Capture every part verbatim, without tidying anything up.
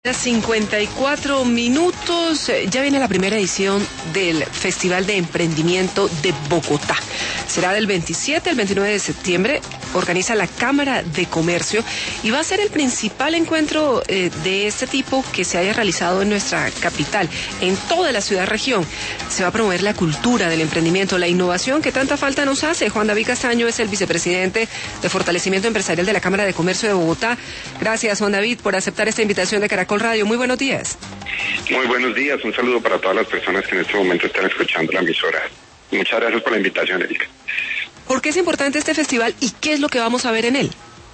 cincuenta y cuatro minutos, ya viene la primera edición del Festival de Emprendimiento de Bogotá. Será del veintisiete al veintinueve de septiembre, organiza la Cámara de Comercio y va a ser el principal encuentro eh, de este tipo que se haya realizado en nuestra capital, en toda la ciudad-región. Se va a promover la cultura del emprendimiento, la innovación que tanta falta nos hace. Juan David Castaño es el vicepresidente de Fortalecimiento Empresarial de la Cámara de Comercio de Bogotá. Gracias, Juan David, por aceptar esta invitación de Caracol Radio. Muy buenos días. Muy buenos días, un saludo para todas las personas que en este momento están escuchando la emisora. Muchas gracias por la invitación, Erika. ¿Por qué es importante este festival y qué es lo que vamos a ver en él?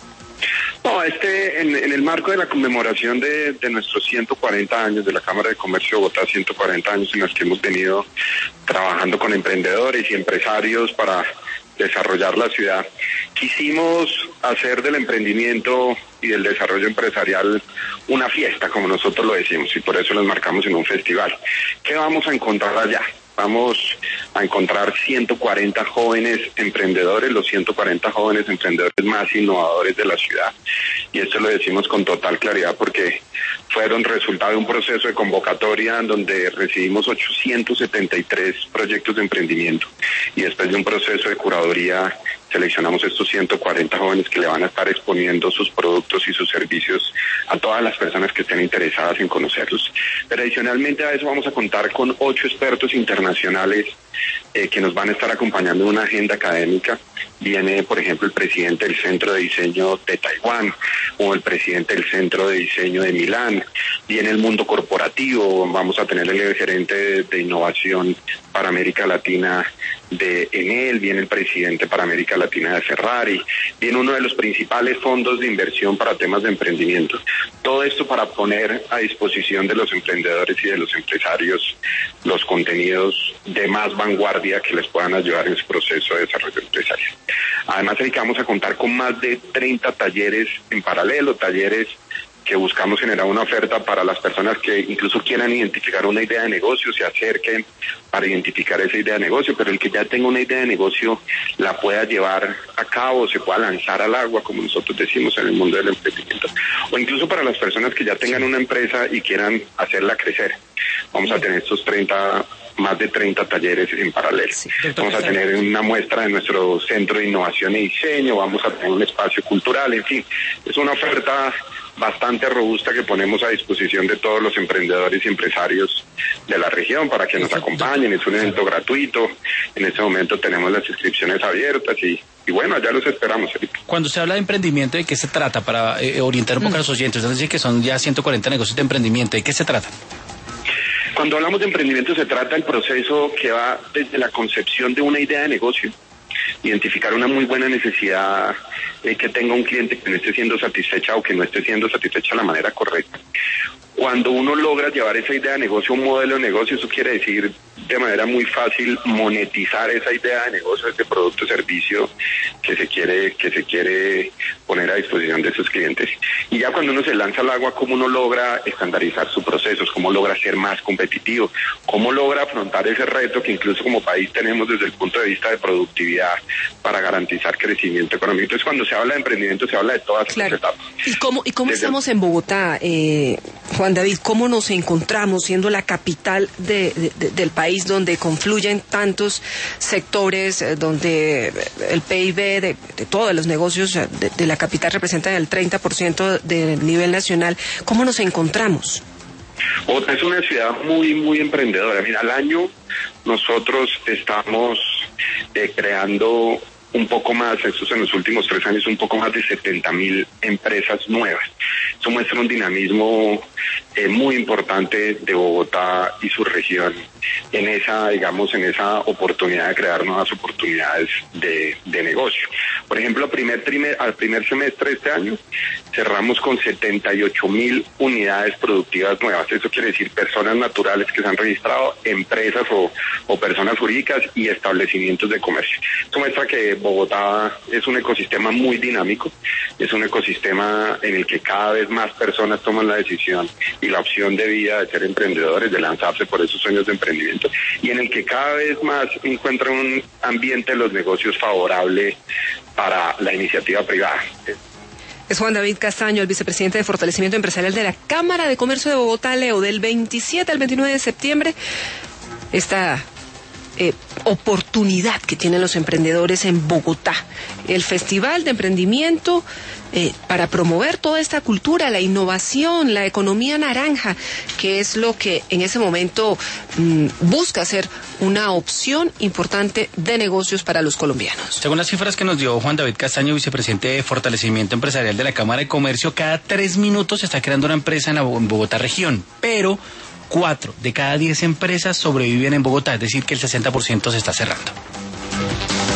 No, este, en, en el marco de la conmemoración de, de nuestros ciento cuarenta años de la Cámara de Comercio de Bogotá, ciento cuarenta años en los que hemos venido trabajando con emprendedores y empresarios para desarrollar la ciudad, quisimos hacer del emprendimiento y del desarrollo empresarial una fiesta, como nosotros lo decimos, y por eso los marcamos en un festival. ¿Qué vamos a encontrar allá? Vamos a encontrar ciento cuarenta jóvenes emprendedores, los ciento cuarenta jóvenes emprendedores más innovadores de la ciudad. Y esto lo decimos con total claridad porque fueron resultado de un proceso de convocatoria en donde recibimos ochocientos setenta y tres proyectos de emprendimiento. Y después de un proceso de curaduría seleccionamos estos ciento cuarenta jóvenes que le van a estar exponiendo sus productos y sus servicios a todas las personas que estén interesadas en conocerlos. Pero adicionalmente a eso vamos a contar con ocho expertos internacionales eh, que nos van a estar acompañando en una agenda académica. Viene, por ejemplo, el presidente del Centro de Diseño de Taiwán o el presidente del Centro de Diseño de Milán. Viene el mundo corporativo, vamos a tener el gerente de, de innovación para América Latina de Enel, viene el presidente para América Latina de Ferrari, viene uno de los principales fondos de inversión para temas de emprendimiento. Todo esto para poner a disposición de los emprendedores y de los empresarios los contenidos de más vanguardia que les puedan ayudar en su proceso de desarrollo empresarial. Además, ahí vamos a contar con más de treinta talleres en paralelo, talleres que buscamos generar una oferta para las personas que incluso quieran identificar una idea de negocio, se acerquen para identificar esa idea de negocio, pero el que ya tenga una idea de negocio la pueda llevar a cabo, se pueda lanzar al agua, como nosotros decimos en el mundo del emprendimiento, o incluso para las personas que ya tengan una empresa y quieran hacerla crecer. Vamos a tener estos treinta, más de treinta talleres en paralelo. Sí, vamos a tener una muestra de nuestro Centro de Innovación y Diseño, vamos a tener un espacio cultural, en fin, es una oferta bastante robusta que ponemos a disposición de todos los emprendedores y empresarios de la región para que nos acompañen. Es un evento gratuito, en este momento tenemos las inscripciones abiertas y, y bueno, allá los esperamos. Cuando se habla de emprendimiento, ¿de qué se trata? Para eh, orientar un poco mm. a los oyentes, es decir, que son ya ciento cuarenta negocios de emprendimiento, ¿de qué se trata? Cuando hablamos de emprendimiento se trata del proceso que va desde la concepción de una idea de negocio, identificar una muy buena necesidad eh, que tenga un cliente que no esté siendo satisfecha o que no esté siendo satisfecha de la manera correcta. Cuando uno logra llevar esa idea de negocio a un modelo de negocio, eso quiere decir de manera muy fácil monetizar esa idea de negocio, ese producto o servicio que se quiere que se quiere poner a disposición de sus clientes. Y ya cuando uno se lanza al agua, cómo uno logra estandarizar sus procesos, cómo logra ser más competitivo, cómo logra afrontar ese reto que incluso como país tenemos desde el punto de vista de productividad para garantizar crecimiento económico. Entonces, cuando se habla de emprendimiento, se habla de todas claro. esas etapas. ¿Y cómo, y cómo desde estamos en Bogotá, eh, Juan David? ¿Cómo nos encontramos siendo la capital de, de, del país donde confluyen tantos sectores, eh, donde el P I B de, de todos los negocios de, de la capital representan el treinta por ciento del nivel nacional? ¿Cómo nos encontramos? Bogotá es una ciudad muy, muy emprendedora. Mira, al año nosotros estamos eh, creando un poco más, estos en los últimos tres años, un poco más de setenta mil empresas nuevas. Eso muestra un dinamismo eh, muy importante de Bogotá y su región en esa, digamos, en esa oportunidad de crear nuevas oportunidades de, de negocio. Por ejemplo, primer trimer, al primer semestre de este año cerramos con setenta y ocho mil unidades productivas nuevas. Eso quiere decir personas naturales que se han registrado, empresas o, o personas jurídicas y establecimientos de comercio. Eso muestra que Bogotá es un ecosistema muy dinámico, es un ecosistema en el que cada vez más personas toman la decisión y la opción de vida de ser emprendedores, de lanzarse por esos sueños de emprendimiento, y en el que cada vez más encuentran un ambiente de los negocios favorable para la iniciativa privada. Es Juan David Castaño, el vicepresidente de Fortalecimiento Empresarial de la Cámara de Comercio de Bogotá, Leo, del veintisiete al veintinueve de septiembre. Esta eh, oportunidad que tienen los emprendedores en Bogotá. El Festival de Emprendimiento eh, para promover toda esta cultura, la innovación, la economía naranja, que es lo que en ese momento mmm, busca ser una opción importante de negocios para los colombianos. Según las cifras que nos dio Juan David Castaño, vicepresidente de Fortalecimiento Empresarial de la Cámara de Comercio, cada tres minutos se está creando una empresa en la en Bogotá región, pero cuatro de cada diez empresas sobreviven en Bogotá, es decir que el sesenta por ciento se está cerrando.